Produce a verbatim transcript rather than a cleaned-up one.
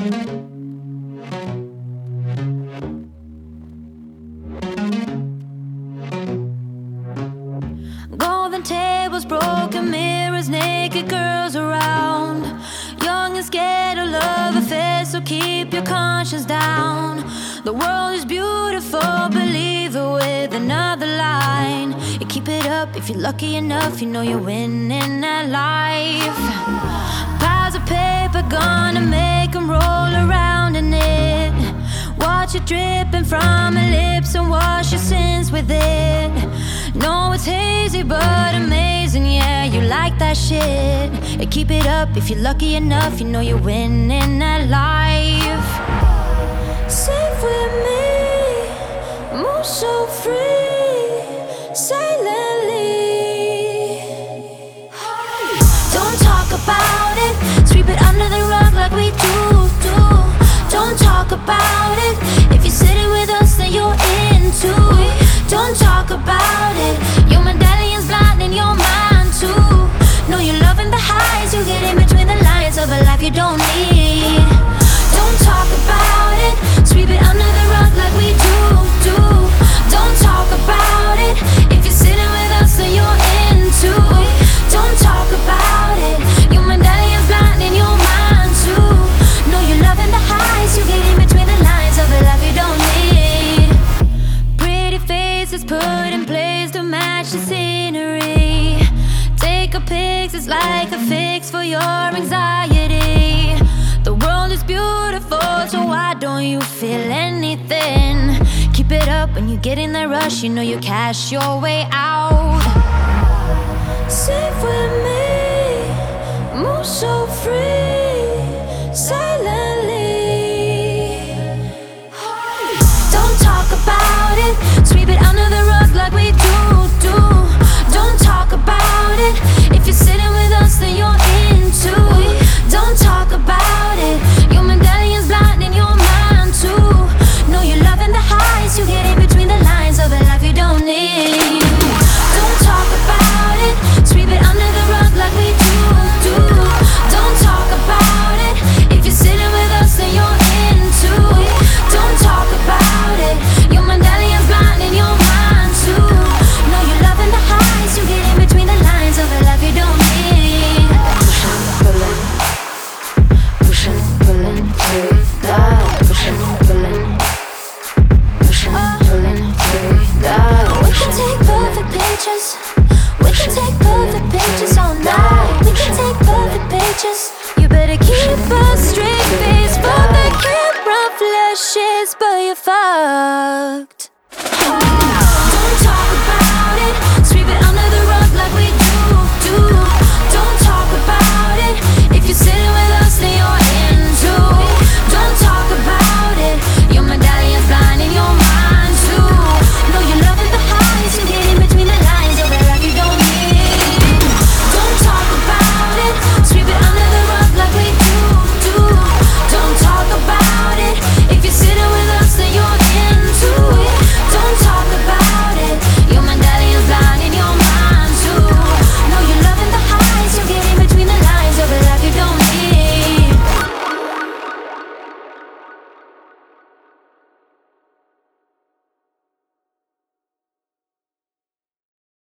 Golden tables, broken mirrors, naked girls around. Young and scared of love affairs, so keep your conscience down. The world is beautiful, believe it with another line. You keep it up if you're lucky enough, you know you're winning at life. Piles of paper, gonna make them roll around in it. Watch it dripping from her lips and wash your sins with it. No, it's hazy but amazing, yeah, you like that shit. You keep it up if you're lucky enough, you know you're winning at life. Safe with me, move so free, silently. Don't talk about it, sweep it under the rug like we do, do. Don't talk about it, if you're sitting with us then you're into it. Don't talk about it, your medallion's blinding your mind too. Know you're loving the highs, you get in between the lines of a life you don't need. Don't talk about it, sweep it under the rug like we do, do. Don't talk about it, if you're sitting with us then you're into it. Don't talk about it, your medallion's blinding your mind too. Know you're loving the highs, you get in between the lines of a life you don't need. Pretty faces put in place to match the scenery. Take a pics, it's like a fix for your anxiety. The world is beautiful, so why don't you feel anything? Keep it up when you get in that rush, you know you cash your way out. Safe with me, move so free, silently. Don't talk about it, sweep it under the rug like we do, do. Don't talk about it, if you're sitting with us then you're into it. Don't talk about it, your medallion's blinding your mind too. Know you're loving the highs, you get in between the lines of a life you don't need. Don't talk about it, sweep it under the rug like we do, do. Don't talk about it, if you're sitting with us then you're into it. Don't talk about it, your medallion's blinding your mind too. Know you're loving the highs, you get in between the lines of a life you don't need. Pushing, pulling, pushing, pulling to God. Pushing, pulling, pushing, pulling to God. We can take perfect pictures, we can take perfect pictures all night. We can take perfect pictures. You better keep a straight face for the camera flashes, but you're fucked.